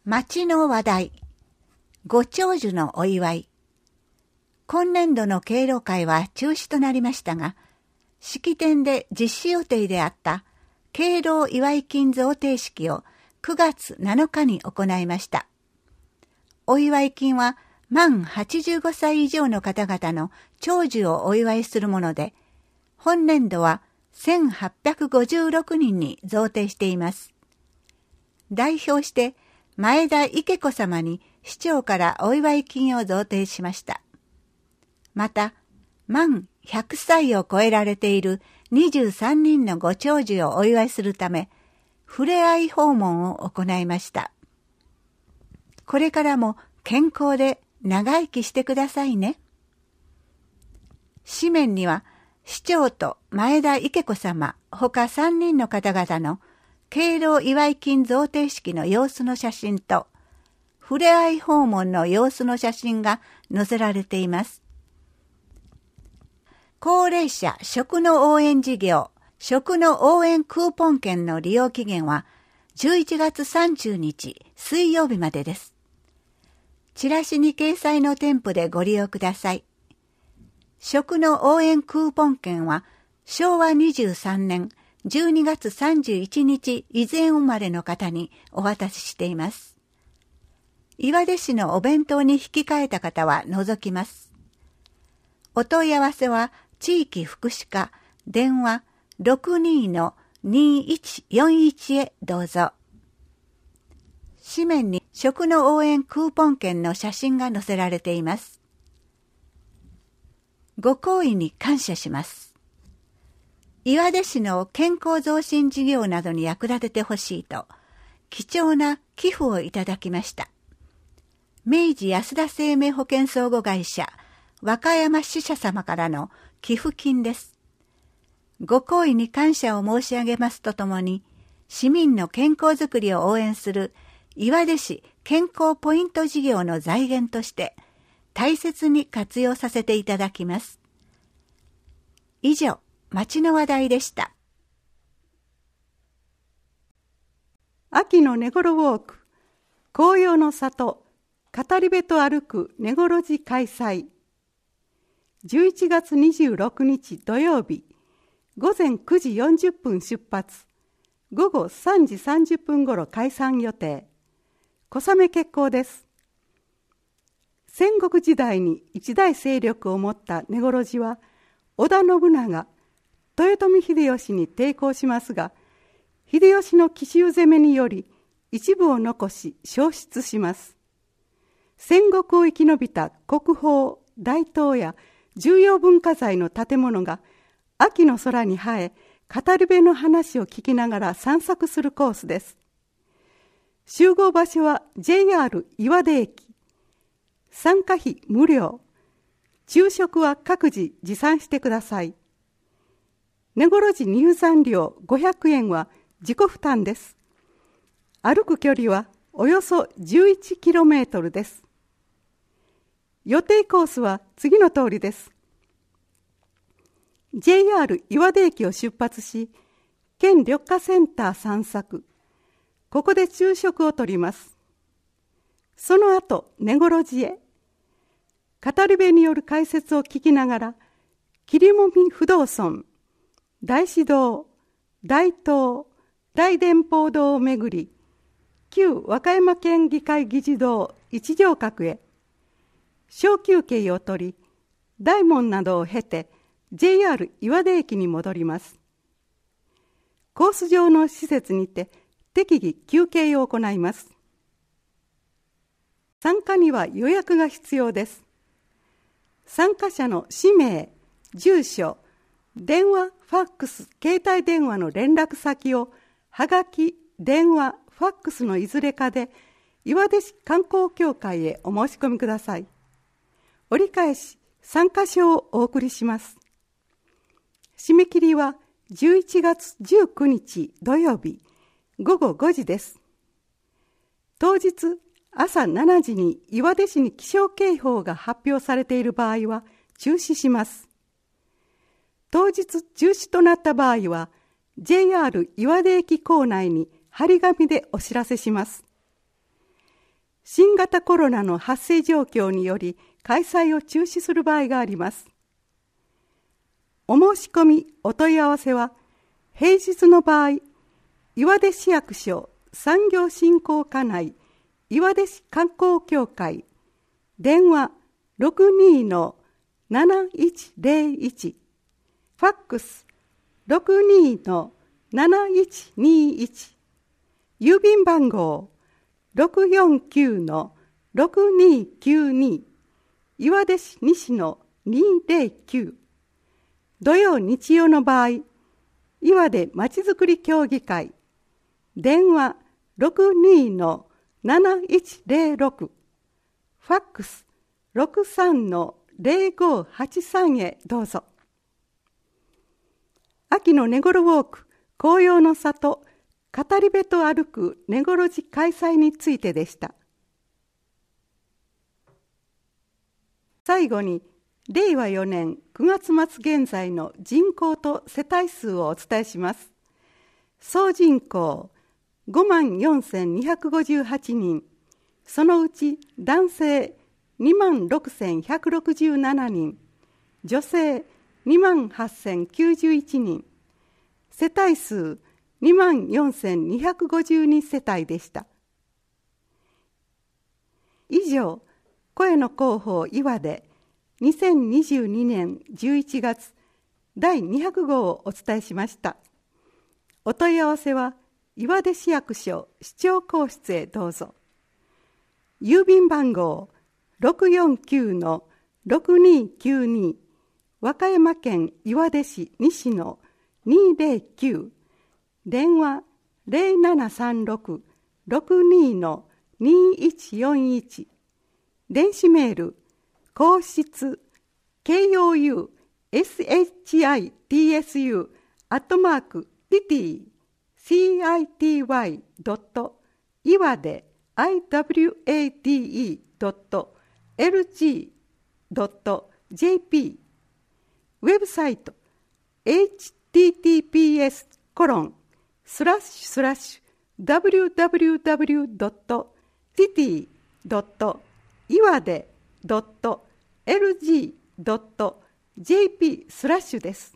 町の話題、ご長寿のお祝い。今年度の敬老会は中止となりましたが、式典で実施予定であった敬老祝金贈呈式を9月7日に行いました。お祝い金は満85歳以上の方々の長寿をお祝いするもので、本年度は1856人に贈呈しています。代表して前田池子様に市長からお祝い金を贈呈しました。また、満100歳を超えられている23人のご長寿をお祝いするため、ふれあい訪問を行いました。これからも健康で長生きしてくださいね。紙面には、市長と前田池子様他3人の方々の敬老祝い金贈呈式の様子の写真と、ふれあい訪問の様子の写真が載せられています。高齢者食の応援事業、食の応援クーポン券の利用期限は11月30日水曜日までです。チラシに掲載の店舗でご利用ください。食の応援クーポン券は昭和23年12月31日以前生まれの方にお渡ししています。岩出市のお弁当に引き換えた方は除きます。お問い合わせは地域福祉課電話 62-2141 へどうぞ。紙面に食の応援クーポン券の写真が載せられています。ご好意に感謝します。岩出市の健康増進事業などに役立ててほしいと、貴重な寄付をいただきました。明治安田生命保険相互会社和歌山支社様からの寄付金です。ご好意に感謝を申し上げますとともに、市民の健康づくりを応援する岩出市健康ポイント事業の財源として大切に活用させていただきます。以上、町の話題でした。 秋の根頃ウォーク、紅葉の里、語り部と歩く根頃寺開催。11月26日土曜日、午前9時40分出発、午後3時30分ごろ開山予定。小雨決行です。戦国時代に一大勢力を持った根頃寺は、織田信長、豊臣秀吉に抵抗しますが、秀吉の奇襲攻めにより一部を残し消失します。戦国を生き延びた国宝、大塔や重要文化財の建物が秋の空に映え、語り部の話を聞きながら散策するコースです。集合場所は JR 岩出駅。参加費無料。昼食は各自持参してください。根頃寺入山料500円は自己負担です。歩く距離はおよそ 11km です。予定コースは次の通りです。JR 岩出駅を出発し、県緑化センター散策。ここで昼食をとります。その後、根頃寺へ。語り部による解説を聞きながら、切もみ不動尊、大師堂、大東、大伝法堂を巡り、旧和歌山県議会議事堂一条閣へ、小休憩をとり、大門などを経て JR 岩出駅に戻ります。コース上の施設にて適宜休憩を行います。参加には予約が必要です。参加者の氏名、住所、電話、ファックス、携帯電話の連絡先をはがき、電話、ファックスのいずれかで岩出市観光協会へお申し込みください。折り返し参加書をお送りします。締め切りは11月19日土曜日午後5時です。当日朝7時に岩出市に気象警報が発表されている場合は中止します。当日中止となった場合は JR 岩出駅構内に張り紙でお知らせします。 新型コロナの発生状況により開催を中止する場合があります。お申し込みお問い合わせは、平日の場合、岩出市役所産業振興課内岩出市観光協会、電話 62-7101、ファックス 62-7121、郵便番号 649-6292、岩出市西野209。土曜日曜の場合、岩出まちづくり協議会、電話 62-7106、ファックス 63-0583 へどうぞ。秋の根頃ウォーク、紅葉の里、語り部と歩く根頃寺開催についてでした。最後に、令和4年9月末現在の人口と世帯数をお伝えします。総人口54,258人、そのうち男性26,167人、女性28,091人、世帯数24,252世帯でした。以上、声の広報岩出2022年11月第200号をお伝えしました。お問い合わせは岩出市役所市長公室へどうぞ。郵便番号 649-6292、和歌山県岩出市西野209、電話 0736-62-2141、電子メール皇室 kouscity.iwade.lg.jp、 ウェブサイト https://www.city.iwade.lg.jp/ です。